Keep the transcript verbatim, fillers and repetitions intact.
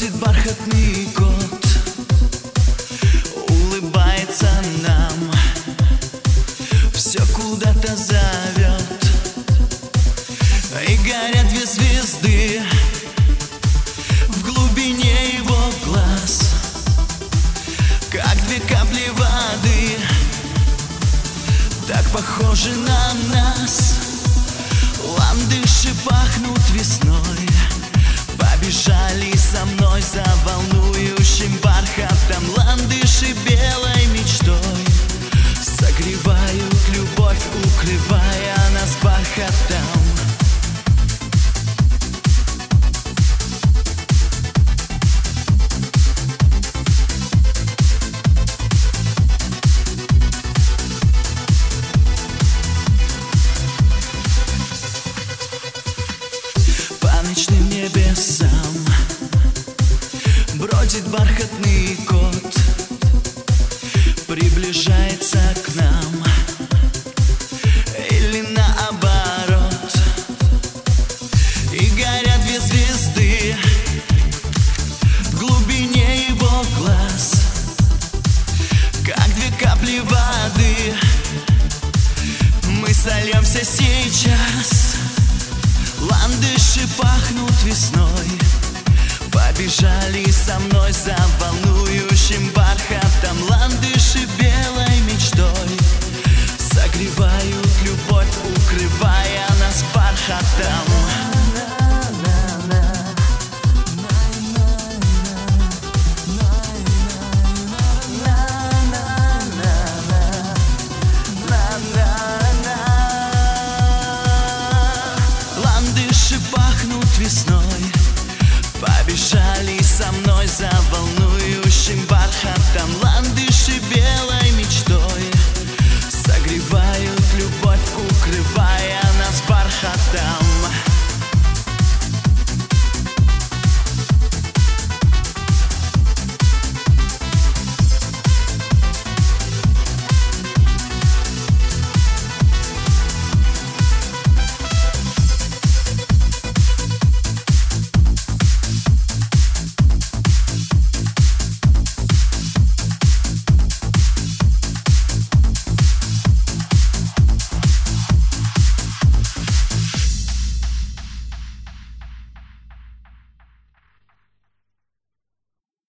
Бродит бархатный кот, улыбается нам, все куда-то зовет. И горят две звезды в глубине его глаз, как две капли воды, так похожи на нас. Ландыши пахнут весной, побежали со мной за волнующим бархатом. Ландыши белой мечтой согревают любовь, укрывая нас бархатом. Ночным небесам бродит бархатный кот, приближается к нам или наоборот. И горят две звезды в глубине его глаз, как две капли воды. Мы сольемся сейчас. Ландыши пахнут весной, побежали со мной за волнующим бархатом. Ландыши белой мечтой согревают любовь, укрывая нас бархатом.